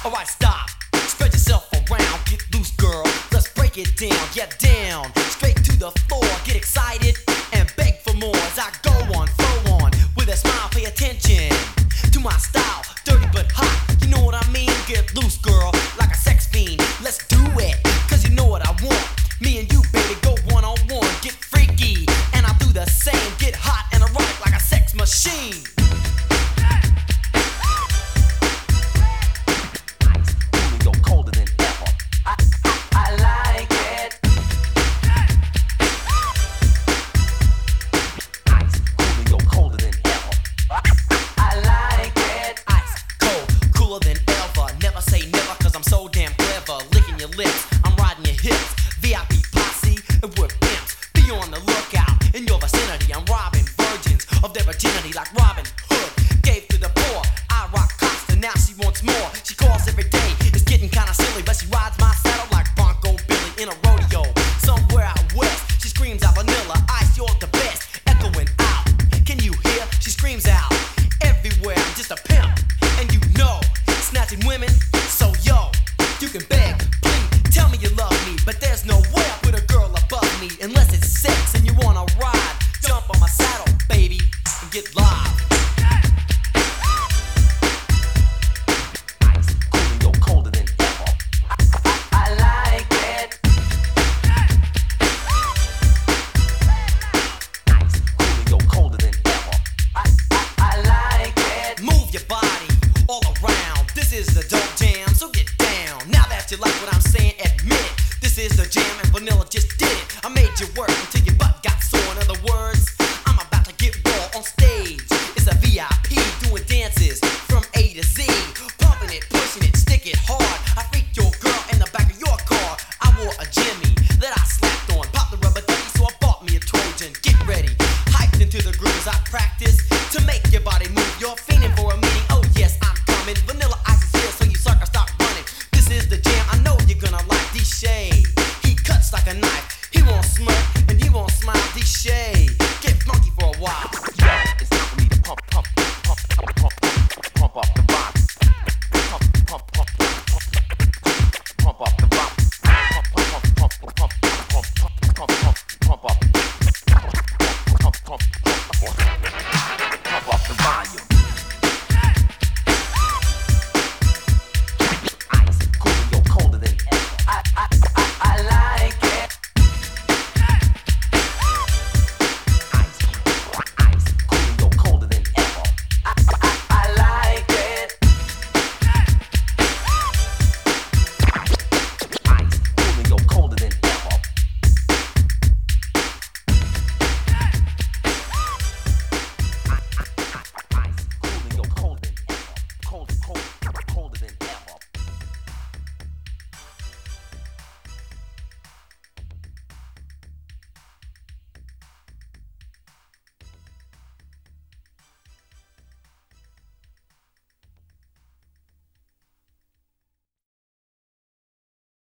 Alright, stop. Spread yourself around. Get loose, girl. Let's break it down. Get down. Straight to the floor. Get excited and beg for more as I go on, flow on. With a smile, pay attention to my style. Dirty but hot. You know what I mean? Get loose, girl. Like a sex fiend. Let's do it. Cause you know what I want. Me and you, baby, go one on one. Get freaky. And I'll do the same. Get hot and erotic like a sex machine. Lips, I'm riding your hips, VIP posse, and we're pimps. Be on the lookout in your vicinity. I'm robbing virgins of their virginity like Robin Hood gave to the poor. I rock Costa, now she wants more. She calls every day, it's getting kinda silly, but she rides my saddle like Bronco Billy in a rodeo. Somewhere out west, she screams out vanilla ice, you're the best, echoing out. Can you hear? She screams out everywhere. I'm just a pimp, and you know, snatching women. So yo, you can beg. Tell me you love me, but there's no way I put a girl above me unless it's sex and you wanna ride. Jump on my saddle, baby, and get live. Ice cool, go colder than ever. I like it. Ice cool, go colder than ever. I like it. Move your body all around. This is the